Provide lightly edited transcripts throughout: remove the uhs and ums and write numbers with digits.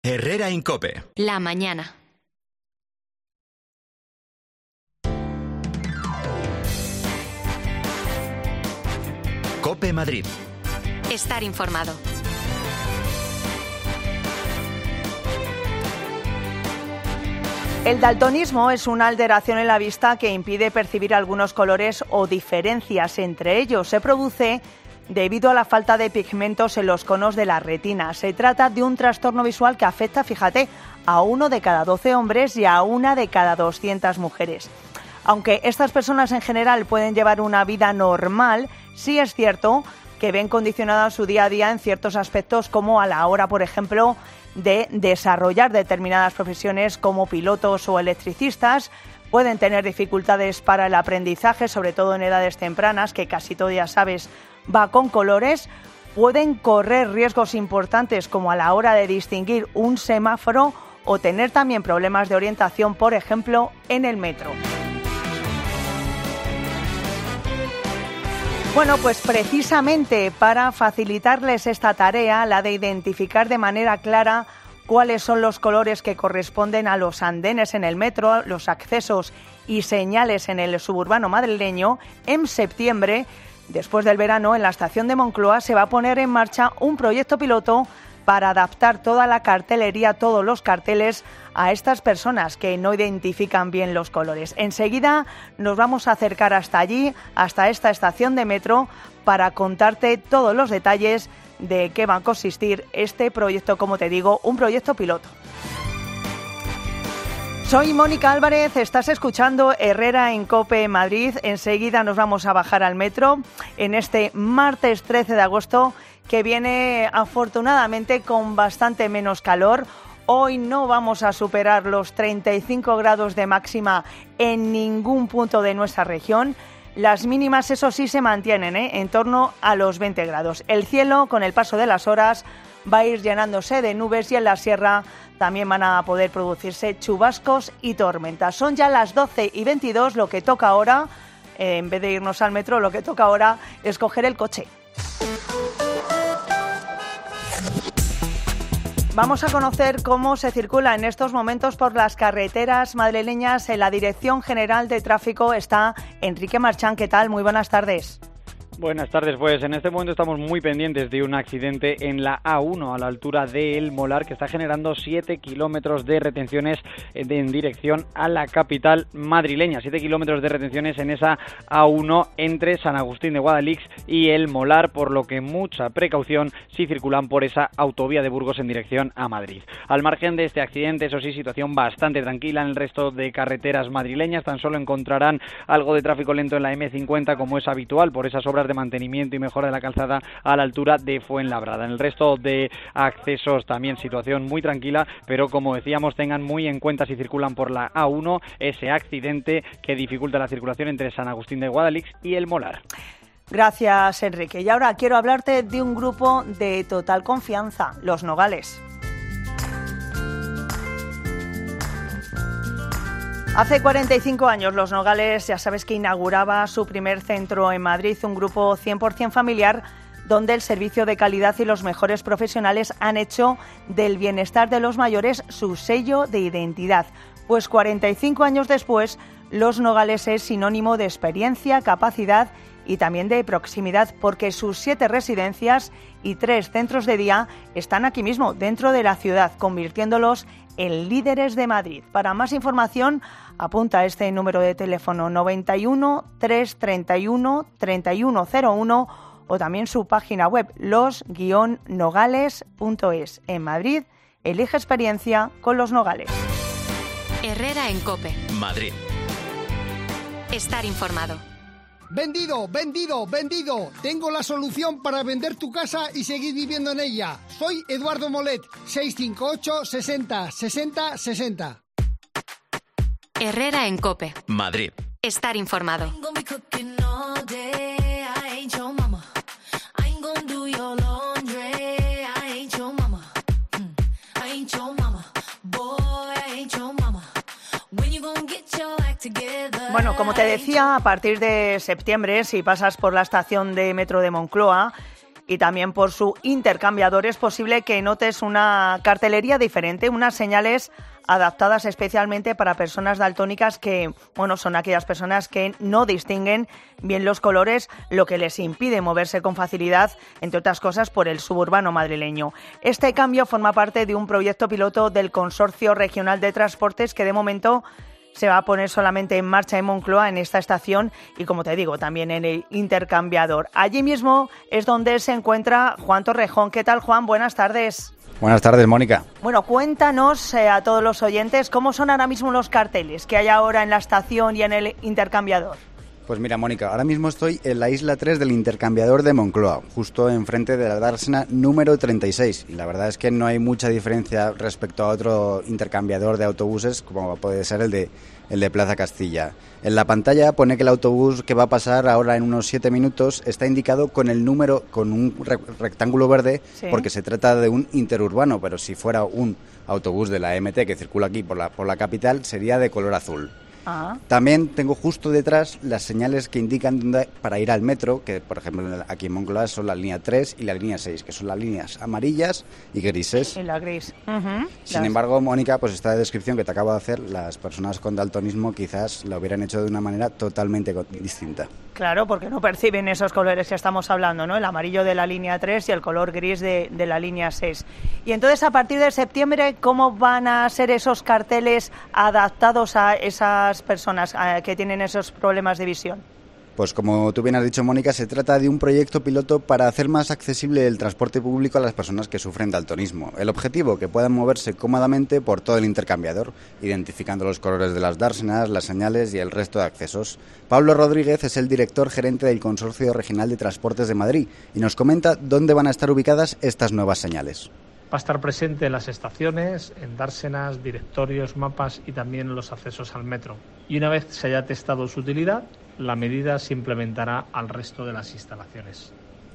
Herrera en COPE. La mañana. COPE Madrid. Estar informado. El daltonismo es una alteración en la vista que impide percibir algunos colores o diferencias entre ellos. Se produce debido a la falta de pigmentos en los conos de la retina. Se trata de un trastorno visual que afecta, fíjate, a 1 de cada 12 hombres y a 1 de cada 200 mujeres. Aunque estas personas en general pueden llevar una vida normal, sí es cierto que ven condicionada su día a día en ciertos aspectos, como a la hora, por ejemplo, de desarrollar determinadas profesiones como pilotos o electricistas. Pueden tener dificultades para el aprendizaje, sobre todo en edades tempranas, que casi todo, ya sabes, va con colores. Pueden correr riesgos importantes como a la hora de distinguir un semáforo o tener también problemas de orientación, por ejemplo, en el metro. Bueno, pues precisamente para facilitarles esta tarea, la de identificar de manera clara cuáles son los colores que corresponden a los andenes en el metro, los accesos y señales en el suburbano madrileño, en septiembre, después del verano, en la estación de Moncloa se va a poner en marcha un proyecto piloto para adaptar toda la cartelería, todos los carteles, a estas personas que no identifican bien los colores. Enseguida nos vamos a acercar hasta allí, hasta esta estación de metro, para contarte todos los detalles de qué va a consistir este proyecto, como te digo, un proyecto piloto. Soy Mónica Álvarez, estás escuchando Herrera en COPE Madrid. Enseguida nos vamos a bajar al metro en este martes 13 de agosto, que viene afortunadamente con bastante menos calor. Hoy no vamos a superar los 35 grados de máxima en ningún punto de nuestra región. Las mínimas, eso sí, se mantienen en torno a los 20 grados. El cielo, con el paso de las horas, va a ir llenándose de nubes y en la sierra también van a poder producirse chubascos y tormentas. Son ya las 12:22, lo que toca ahora, en vez de irnos al metro, lo que toca ahora es coger el coche. Vamos a conocer cómo se circula en estos momentos por las carreteras madrileñas. En la Dirección General de Tráfico está Enrique Marchán. ¿Qué tal? Muy buenas tardes. Buenas tardes, pues en este momento estamos muy pendientes de un accidente en la A1 a la altura de El Molar, que está generando 7 kilómetros de retenciones en dirección a la capital madrileña. 7 kilómetros de retenciones en esa A1 entre San Agustín de Guadalix y El Molar, por lo que mucha precaución si circulan por esa autovía de Burgos en dirección a Madrid. Al margen de este accidente, eso sí, situación bastante tranquila en el resto de carreteras madrileñas. Tan solo encontrarán algo de tráfico lento en la M50, como es habitual, por esas obras de mantenimiento y mejora de la calzada a la altura de Fuenlabrada. En el resto de accesos también situación muy tranquila, pero como decíamos, tengan muy en cuenta si circulan por la A1 ese accidente que dificulta la circulación entre San Agustín de Guadalix y El Molar. Gracias, Enrique. Y ahora quiero hablarte de un grupo de total confianza, Los Nogales. Hace 45 años Los Nogales, ya sabes, que inauguraba su primer centro en Madrid, un grupo 100% familiar donde el servicio de calidad y los mejores profesionales han hecho del bienestar de los mayores su sello de identidad. Pues 45 años después, Los Nogales es sinónimo de experiencia, capacidad y también de proximidad, porque sus 7 residencias y 3 centros de día están aquí mismo, dentro de la ciudad, convirtiéndolos en líderes de Madrid. Para más información, apunta este número de teléfono 91 331 3101 o también su página web los-nogales.es. En Madrid, elige experiencia con Los Nogales. Herrera en COPE. Madrid. Estar informado. ¡Vendido, vendido, vendido! Tengo la solución para vender tu casa y seguir viviendo en ella. Soy Eduardo Molet, 658 60 60 60. Herrera en COPE. Madrid. Estar informado. Bueno, como te decía, a partir de septiembre, si pasas por la estación de metro de Moncloa, y también por su intercambiador es posible que notes una cartelería diferente, unas señales adaptadas especialmente para personas daltónicas que, bueno, son aquellas personas que no distinguen bien los colores, lo que les impide moverse con facilidad, entre otras cosas, por el suburbano madrileño. Este cambio forma parte de un proyecto piloto del Consorcio Regional de Transportes que de momento se va a poner solamente en marcha en Moncloa, en esta estación, y como te digo, también en el intercambiador. Allí mismo es donde se encuentra Juan Torrejón. ¿Qué tal, Juan? Buenas tardes. Buenas tardes, Mónica. Bueno, cuéntanos a todos los oyentes cómo son ahora mismo los carteles que hay ahora en la estación y en el intercambiador. Pues mira, Mónica, ahora mismo estoy en la isla 3 del intercambiador de Moncloa, justo enfrente de la dársena número 36. Y la verdad es que no hay mucha diferencia respecto a otro intercambiador de autobuses, como puede ser el de Plaza Castilla. En la pantalla pone que el autobús que va a pasar ahora en unos 7 minutos está indicado con el número, con un rectángulo verde, sí, porque se trata de un interurbano, pero si fuera un autobús de la MT que circula aquí por la capital, sería de color azul. Ah. También tengo justo detrás las señales que indican para ir al metro, que por ejemplo aquí en Moncloa son la línea 3 y la línea 6, que son las líneas amarillas y grises. Y la gris. Sin embargo, Mónica, pues esta descripción que te acabo de hacer, las personas con daltonismo quizás la hubieran hecho de una manera totalmente distinta. Claro, porque no perciben esos colores que estamos hablando, ¿no? El amarillo de la línea 3 y el color gris de la línea 6. Y entonces, a partir de septiembre, ¿cómo van a ser esos carteles adaptados a esas personas que tienen esos problemas de visión? Pues como tú bien has dicho, Mónica, se trata de un proyecto piloto para hacer más accesible el transporte público a las personas que sufren daltonismo. El objetivo, que puedan moverse cómodamente por todo el intercambiador, identificando los colores de las dársenas, las señales y el resto de accesos. Pablo Rodríguez es el director gerente del Consorcio Regional de Transportes de Madrid y nos comenta dónde van a estar ubicadas estas nuevas señales. Va a estar presente en las estaciones, en dársenas, directorios, mapas y también en los accesos al metro. Y una vez se haya testado su utilidad, la medida se implementará al resto de las instalaciones.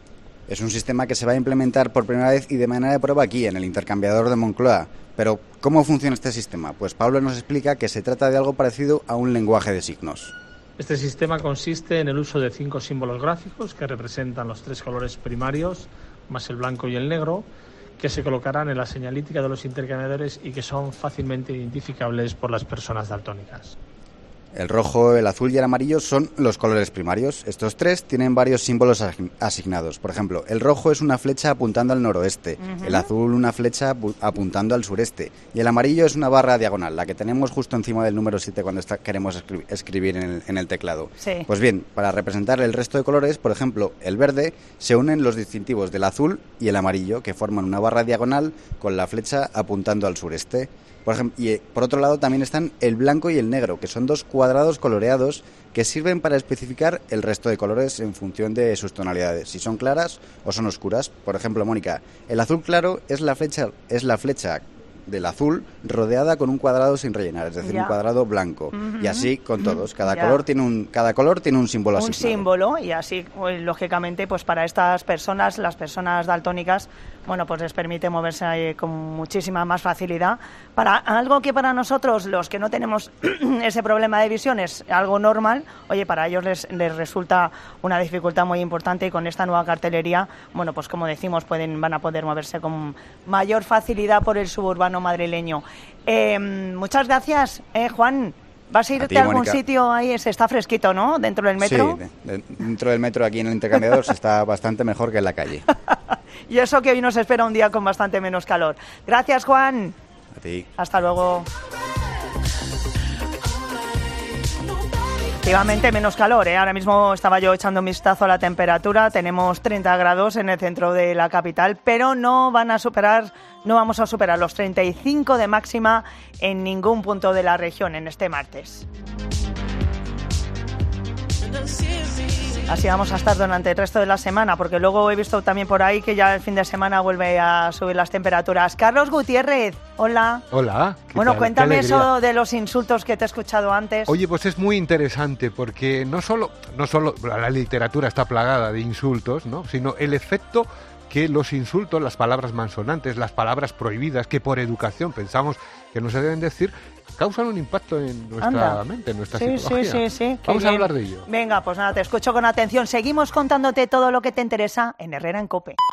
Es un sistema que se va a implementar por primera vez y de manera de prueba aquí, en el intercambiador de Moncloa. Pero, ¿cómo funciona este sistema? Pues Pablo nos explica que se trata de algo parecido a un lenguaje de signos. Este sistema consiste en el uso de 5 símbolos gráficos que representan los 3 colores primarios, más el blanco y el negro, que se colocarán en la señalítica de los intercambiadores y que son fácilmente identificables por las personas daltónicas. El rojo, el azul y el amarillo son los colores primarios. Estos 3 tienen varios símbolos asignados. Por ejemplo, el rojo es una flecha apuntando al noroeste, el azul una flecha apuntando al sureste y el amarillo es una barra diagonal, la que tenemos justo encima del número 7 cuando queremos escribir en el teclado. Sí. Pues bien, para representar el resto de colores, por ejemplo, el verde, se unen los distintivos del azul y el amarillo, que forman una barra diagonal con la flecha apuntando al sureste. Por ejemplo, y por otro lado también están el blanco y el negro, que son 2 cuadrados coloreados que sirven para especificar el resto de colores en función de sus tonalidades, si son claras o son oscuras. Por ejemplo, Mónica, el azul claro es la flecha del azul rodeada con un cuadrado sin rellenar, es decir, un cuadrado blanco. Y así con todos. Cada color tiene un símbolo asignado. Un símbolo, y así, pues, lógicamente, pues para estas personas, las personas daltónicas, bueno, pues les permite moverse con muchísima más facilidad. Para algo que para nosotros, los que no tenemos ese problema de visión, es algo normal, oye, para ellos les resulta una dificultad muy importante, y con esta nueva cartelería, bueno, pues como decimos, van a poder moverse con mayor facilidad por el suburbano madrileño. Muchas gracias, Juan. ¿Vas a irte a algún Mónica, sitio ahí? Se está fresquito, ¿no? ¿Dentro del metro? Sí, dentro del metro aquí en el intercambiador se está bastante mejor que en la calle. Y eso que hoy nos espera un día con bastante menos calor. Gracias, Juan. A ti. Hasta luego. Efectivamente, menos calor, ¿eh? Ahora mismo estaba yo echando un vistazo a la temperatura. Tenemos 30 grados en el centro de la capital, pero no vamos a superar los 35 de máxima en ningún punto de la región en este martes. Así vamos a estar durante el resto de la semana, porque luego he visto también por ahí que ya el fin de semana vuelve a subir las temperaturas. Carlos Gutiérrez, hola. Hola. Bueno, cuéntame eso de los insultos que te he escuchado antes. Oye, pues es muy interesante, porque no solo la literatura está plagada de insultos, ¿no?, sino el efecto que los insultos, las palabras malsonantes, las palabras prohibidas, que por educación pensamos que no se deben decir, causan un impacto en nuestra mente, en nuestra psicología. Sí. Vamos a hablar de ello. Venga, pues nada, te escucho con atención. Seguimos contándote todo lo que te interesa en Herrera en COPE.